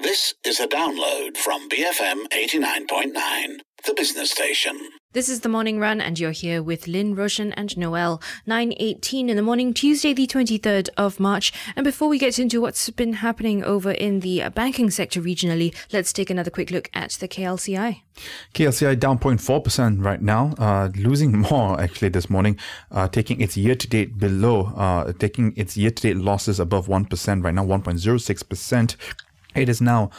This is a download from BFM 89.9, the business station. This is the Morning Run and you're here with Lynn, Roshan and Noel. 9:18 in the morning, Tuesday the 23rd of March. And before we get into what's been happening over in the banking sector regionally, let's take another quick look at the KLCI. KLCI down 0.4% right now, losing more actually this morning, taking its year-to-date losses above 1% right now, 1.06%. It is now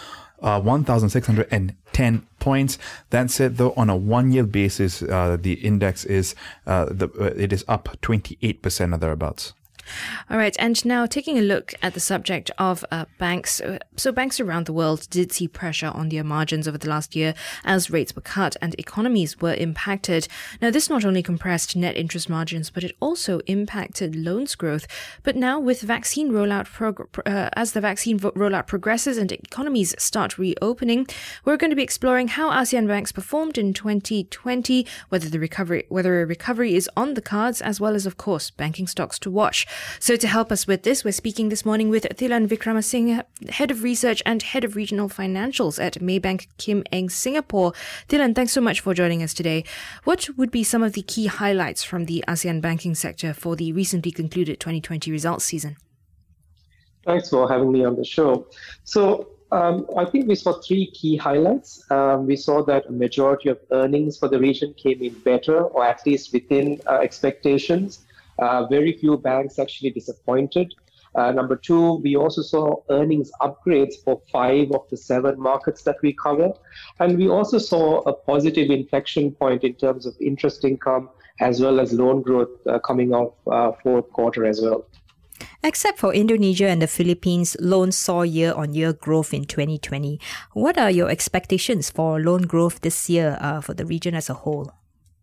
1,610 points. That said, though, on a one-year basis, the index is it is up 28% or thereabouts. All right, and now taking a look at the subject of banks. So banks around the world did see pressure on their margins over the last year as rates were cut and economies were impacted. Now, this not only compressed net interest margins, but it also impacted loans growth. But now with vaccine rollout, as the vaccine rollout progresses and economies start reopening, we're going to be exploring how ASEAN banks performed in 2020, whether a recovery is on the cards, as well as, of course, banking stocks to watch. So to help us with this, we're speaking this morning with Thilan Vikramasinghe, Head of Research and Head of Regional Financials at Maybank Kim Eng Singapore. Thilan, thanks so much for joining us today. What would be some of the key highlights from the ASEAN banking sector for the recently concluded 2020 results season? Thanks for having me on the show. So I think we saw three key highlights. We saw that a majority of earnings for the region came in better, or at least within expectations. Very few banks actually disappointed. Number two, we also saw earnings upgrades for 5 of the 7 markets that we covered. And we also saw a positive inflection point in terms of interest income as well as loan growth coming off fourth quarter as well. Except for Indonesia and the Philippines, loans saw year-on-year growth in 2020. What are your expectations for loan growth this year for the region as a whole?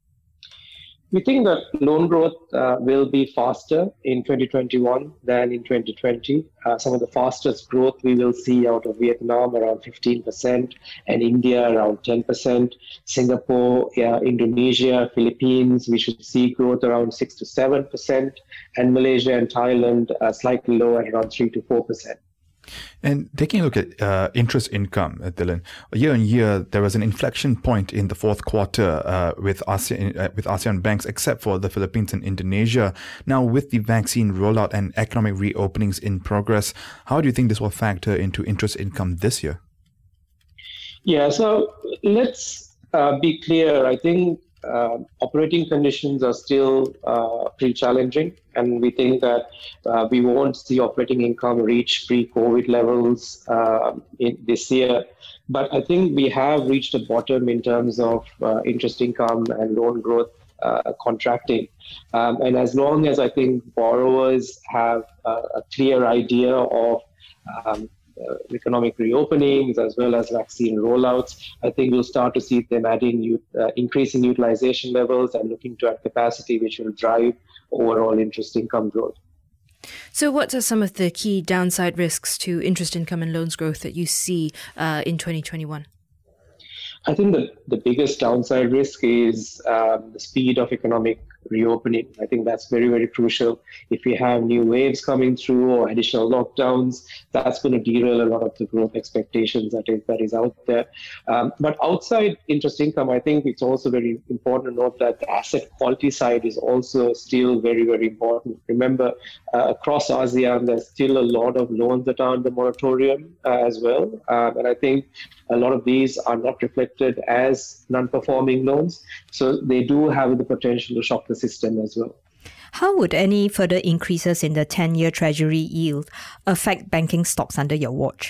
We think that loan growth will be faster in 2021 than in 2020. Some of the fastest growth we will see out of Vietnam, around 15%, and India, around 10%. Singapore, Indonesia, Philippines, we should see growth around 6 to 7%, and Malaysia and Thailand slightly lower, around 3 to 4%. And taking a look at interest income, Thilan, year on year, there was an inflection point in the fourth quarter with ASEAN banks, except for the Philippines and Indonesia. Now, with the vaccine rollout and economic reopenings in progress, how do you think this will factor into interest income this year? Yeah, so let's be clear. I think operating conditions are still pretty challenging, and we think that we won't see operating income reach pre-COVID levels in this year. But I think we have reached a bottom in terms of interest income and loan growth contracting. And as long as I think borrowers have a clear idea of economic reopenings as well as vaccine rollouts, I think we'll start to see them increasing utilization levels and looking to add capacity, which will drive overall interest income growth. So what are some of the key downside risks to interest income and loans growth that you see in 2021? I think the biggest downside risk is the speed of economic reopening. I think that's very, very crucial. If we have new waves coming through or additional lockdowns, that's going to derail a lot of the growth expectations that is out there. But outside interest income, I think it's also very important to note that the asset quality side is also still very, very important. Remember, across ASEAN, there's still a lot of loans that are under moratorium as well. And I think a lot of these are not reflected as non-performing loans. So they do have the potential to shock the system as well. How would any further increases in the 10-year Treasury yield affect banking stocks under your watch?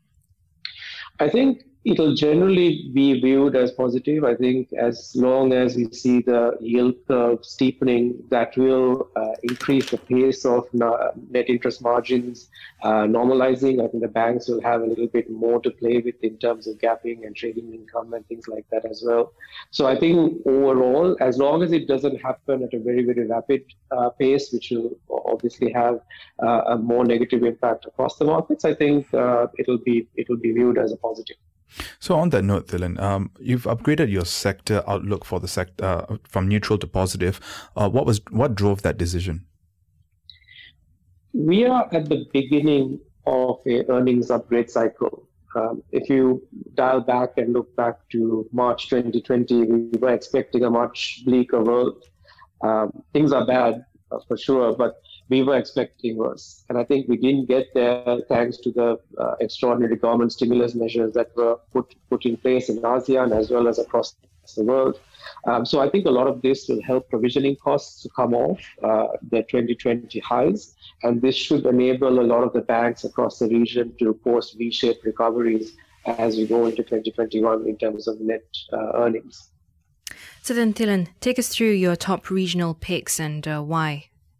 I think it'll generally be viewed as positive. I think as long as we see the yield curve steepening, that will increase the pace of net interest margins normalizing. I think the banks will have a little bit more to play with in terms of gapping and trading income and things like that as well. So I think overall, as long as it doesn't happen at a very, very rapid pace, which will obviously have a more negative impact across the markets, I think it'll be viewed as a positive. So on that note, Thilan, you've upgraded your sector outlook for the sector from neutral to positive. What drove that decision? We are at the beginning of a earnings upgrade cycle. If you dial back and look back to March 2020, we were expecting a much bleaker world. Things are bad for sure, but we were expecting worse. And I think we didn't get there thanks to the extraordinary government stimulus measures that were put in place in ASEAN as well as across the world. So I think a lot of this will help provisioning costs to come off the 2020 highs. And this should enable a lot of the banks across the region to post V-shaped recoveries as we go into 2021 in terms of net earnings. So then, Thilan, take us through your top regional picks and why.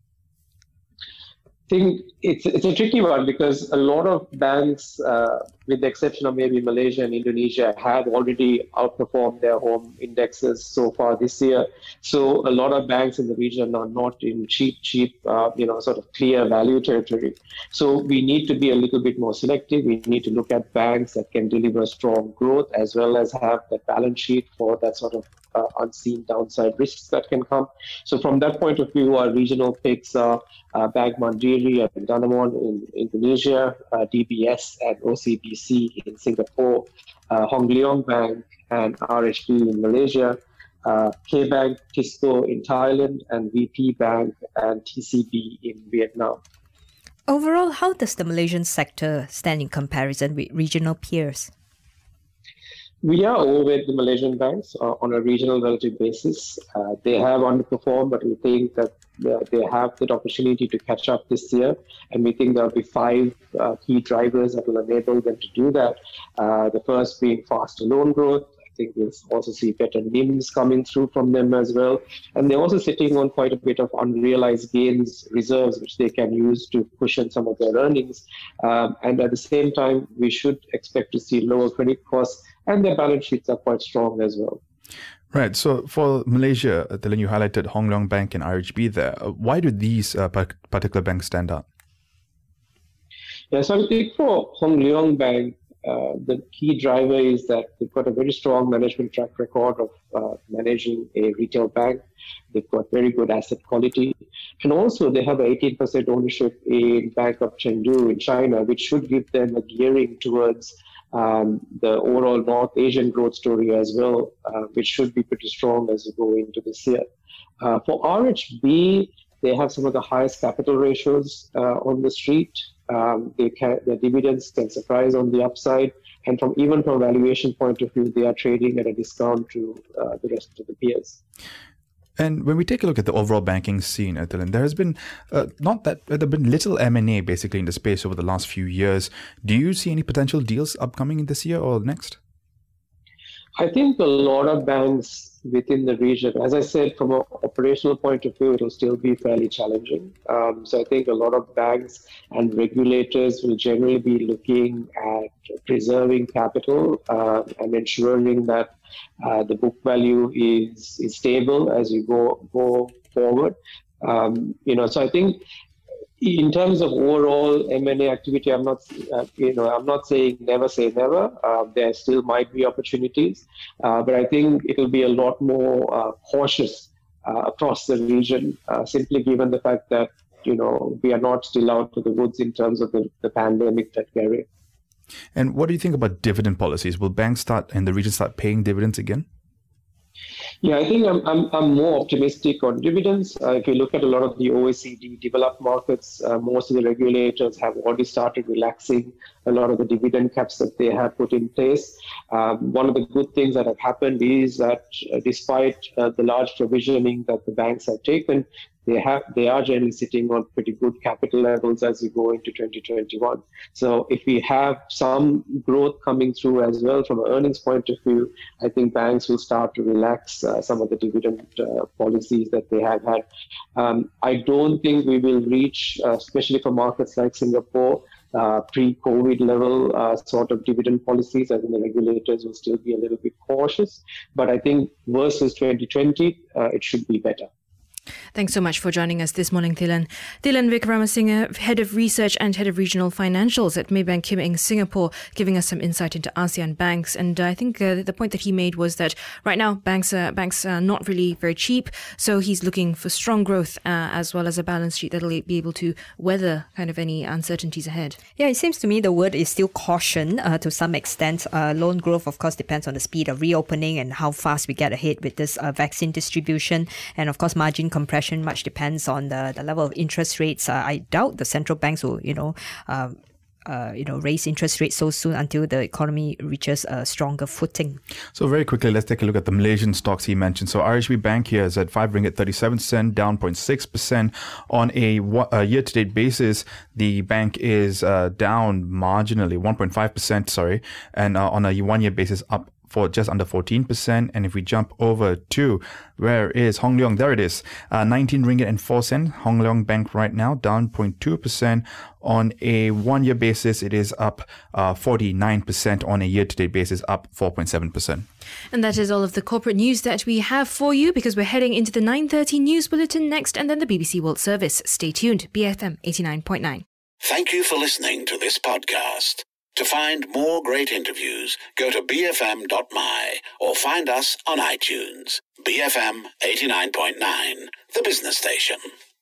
I think it's a tricky one because a lot of banks, with the exception of maybe Malaysia and Indonesia, have already outperformed their home indexes so far this year. So a lot of banks in the region are not in cheap, sort of clear value territory. So we need to be a little bit more selective. We need to look at banks that can deliver strong growth as well as have the balance sheet for that sort of unseen downside risks that can come. So from that point of view, our regional picks are Bank Mandiri and Danamon in Indonesia, DBS and OCBC in Singapore, Hong Leong Bank and RHB in Malaysia, K-Bank, Tisco in Thailand, and VP Bank and TCB in Vietnam. Overall, how does the Malaysian sector stand in comparison with regional peers? We are overweight the Malaysian banks on a regional relative basis. They have underperformed, but we think that they have that opportunity to catch up this year. And we think there will be 5 key drivers that will enable them to do that. The first being faster loan growth. I think we'll also see better NIMs coming through from them as well. And they're also sitting on quite a bit of unrealized gains reserves, which they can use to cushion some of their earnings. And at the same time, we should expect to see lower credit costs, and their balance sheets are quite strong as well. Right. So for Malaysia, Thilan, you highlighted Hong Leong Bank and RHB there. Why do these particular banks stand out? Yeah, so I think for Hong Leong Bank, the key driver is that they've got a very strong management track record of managing a retail bank. They've got very good asset quality. And also they have 18% ownership in Bank of Chengdu in China, which should give them a gearing towards the overall North Asian growth story as well, which should be pretty strong as we go into this year. For RHB, they have some of the highest capital ratios on the street. Their dividends can surprise on the upside, and even from a valuation point of view, they are trading at a discount to the rest of the peers. And when we take a look at the overall banking scene, Thilan, there has been there have been little M&A basically in the space over the last few years. Do you see any potential deals upcoming in this year or next? I think a lot of banks within the region, as I said, from an operational point of view, it will still be fairly challenging. So I think a lot of banks and regulators will generally be looking at preserving capital and ensuring that the book value is stable as you go forward. So I think in terms of overall M&A activity, I'm not saying never say never. There still might be opportunities, but I think it will be a lot more cautious across the region, simply given the fact that we are not still out of the woods in terms of the pandemic that we're in. And what do you think about dividend policies? Will banks in the region start paying dividends again? Yeah, I think I'm more optimistic on dividends. If you look at a lot of the OECD developed markets, most of the regulators have already started relaxing a lot of the dividend caps that they have put in place. One of the good things that have happened is that despite the large provisioning that the banks have taken, they are generally sitting on pretty good capital levels as we go into 2021. So if we have some growth coming through as well from an earnings point of view, I think banks will start to relax some of the dividend policies that they have had. I don't think we will reach, especially for markets like Singapore, pre-COVID level sort of dividend policies. I think the regulators will still be a little bit cautious, but I think versus 2020, it should be better. Thanks so much for joining us this morning, Thilan. Thilan Vikramasinghe, Head of Research and Head of Regional Financials at Maybank Kim Eng Singapore, giving us some insight into ASEAN banks. And I think the point that he made was that right now banks are not really very cheap, so he's looking for strong growth as well as a balance sheet that'll be able to weather kind of any uncertainties ahead. Yeah, it seems to me the word is still caution to some extent. Loan growth, of course, depends on the speed of reopening and how fast we get ahead with this vaccine distribution. And of course, margin compression much depends on the level of interest rates. I doubt the central banks will, raise interest rates so soon until the economy reaches a stronger footing. So very quickly, let's take a look at the Malaysian stocks he mentioned. So RHB Bank here is at 5 ringgit 37 cent, down 0.6%. On a year-to-date basis, the bank is down marginally, 1.5%, and on a one-year basis, up for just under 14%. And if we jump over to where is Hong Leong, there it is, 19 ringgit and 4 cent. Hong Leong Bank right now down 0.2%. On a one-year basis, it is up 49%. On a year-to-date basis, up 4.7%. And that is all of the corporate news that we have for you, because we're heading into the 9:30 news bulletin next, and then the BBC World Service. Stay tuned. BFM 89.9. Thank you for listening to this podcast. To find more great interviews, go to bfm.my or find us on iTunes. BFM 89.9, the business station.